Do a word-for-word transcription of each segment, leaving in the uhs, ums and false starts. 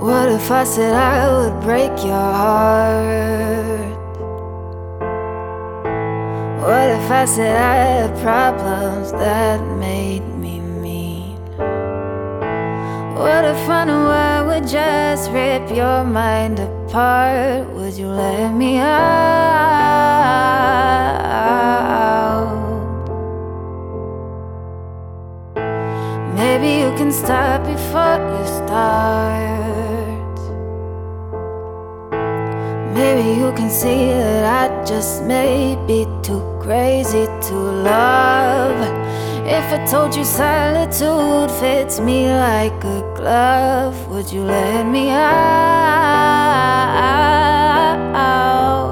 What if I said I would break your heart? What if I said I had problems that made me mean? What if I knew I would just rip your mind apart? Would you let me out? Maybe you can stop before you start. Maybe you can see that I just may be too crazy to love. If I told you solitude fits me like a glove, would you let me out?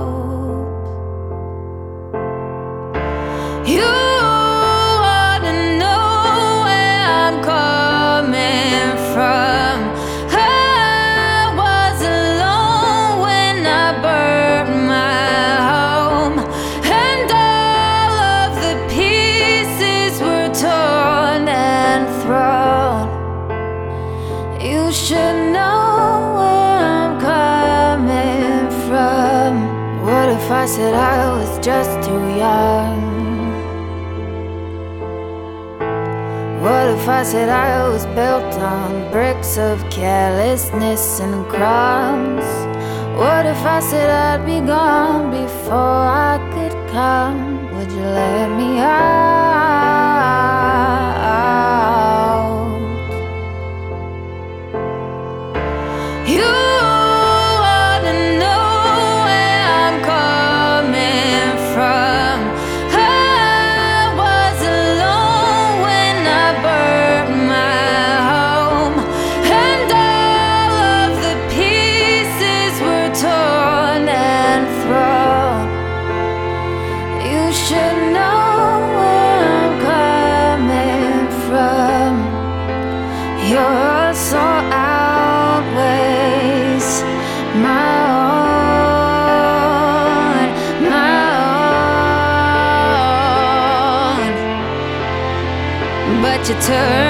You ought to know where I'm coming from. I was alone when I burned my home, and all of the pieces were torn and thrown. You should know where I'm coming from. What if I said I was just too young? What if I said I was built on bricks of carelessness and crumbs? What if I said I'd be gone before I could come? Would you let me out? You ought to know where I'm coming from. I was alone when I burned my home, and all of the pieces were torn and thrown. You should know where I'm coming from. Your soul outweighs my own, my own. But you turn